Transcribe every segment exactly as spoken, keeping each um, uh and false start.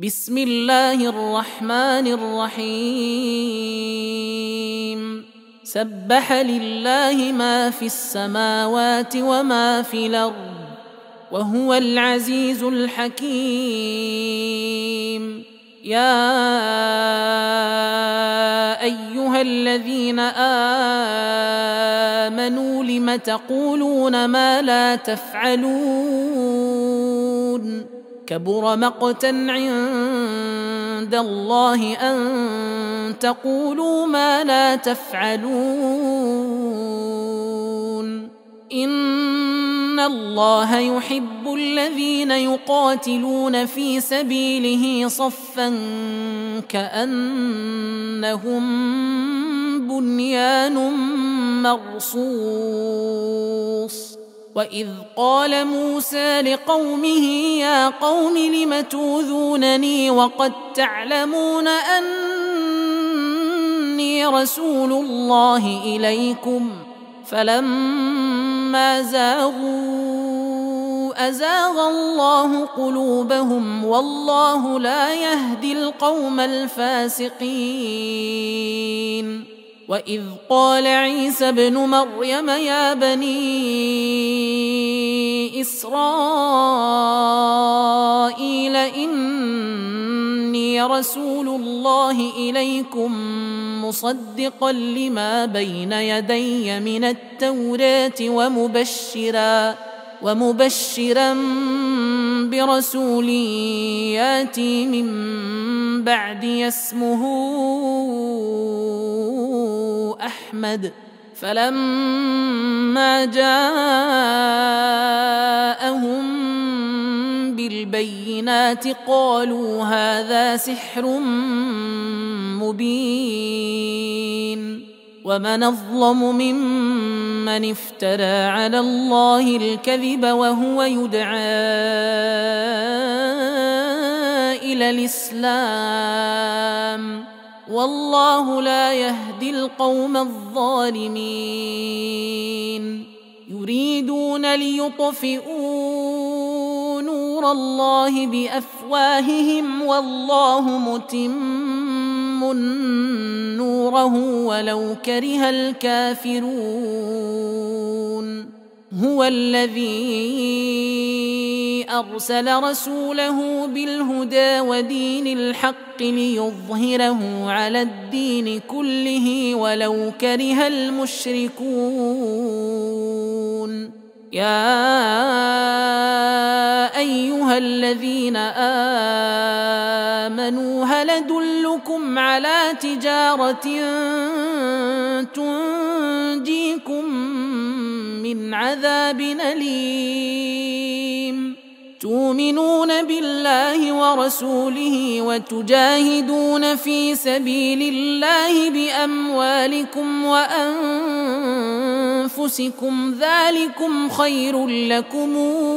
بسم الله الرحمن الرحيم سبح لله ما في السماوات وما في الأرض وهو العزيز الحكيم. يا أيها الذين آمنوا لم تقولون ما لا تفعلون كبر مقتا عند الله أن تقولوا ما لا تفعلون. إن الله يحب الذين يقاتلون في سبيله صفا كأنهم بنيان مرصوص. وإذ قال موسى لقومه يا قوم لم توذونني وقد تعلمون أني رسول الله إليكم فلما زاغوا أزاغ الله قلوبهم والله لا يهدي القوم الفاسقين. وإذ قال عيسى ابن مريم يا بني إسرائيل إني رسول الله إليكم مصدقا لما بين يدي من التوراة ومبشرا ومبشرا برسول ياتي من بعدي اسمه أحمد. فلما جاءهم بالبينات قالوا هذا سحر مبين. ومن أظلم ممن افترى على الله الكذب وهو يدعى إلى الإسلام والله لا يهدي القوم الظالمين. يريدون ليطفئوا نور الله بأفواههم والله متم نوره ولو كره الكافرون. هو الذي أرسل رسوله بالهدى ودين الحق ليظهره على الدين كله ولو كره المشركون. يا أيها الذين آمنوا هل أدلكم على تجارة تنجيكم من عذاب أليم تؤمنون بالله ورسوله وتجاهدون في سبيل الله بأموالكم وأنفسكم ذلكم خير لكم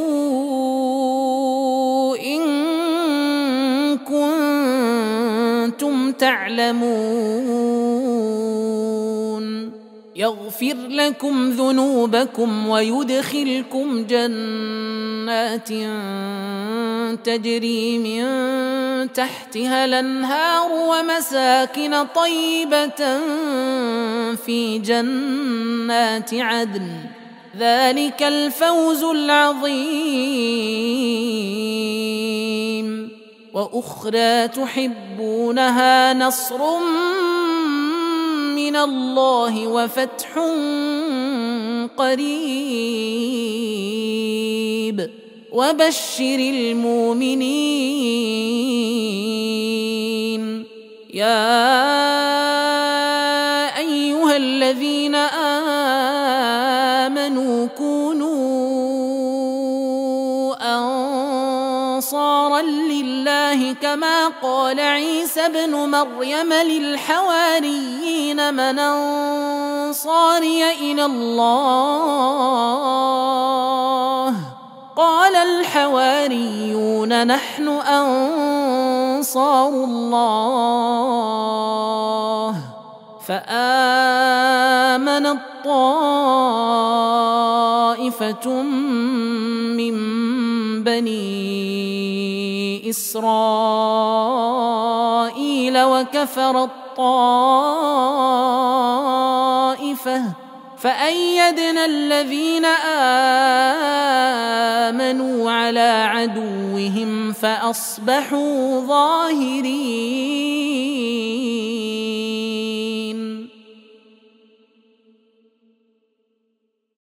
إن كنتم تعلمون. يغفر لكم ذنوبكم ويدخلكم جنات تجري من تحتها الأنهار ومساكن طيبة في جنات عدن ذلك الفوز العظيم. وأخرى تحبونها نصر من الله وفتح قريب وبشر المؤمنين. يا أيها الذين آمنوا كونوا أنصارا لله كما قال عيسى ابن مريم للحواريين من أنصاري إلى الله قال الحواريون نحن أنصار الله. فآمنت طائفة من بني إسرائيل وكفرت طائفة فأيدنا الذين آمنوا على عدوهم فأصبحوا ظاهرين.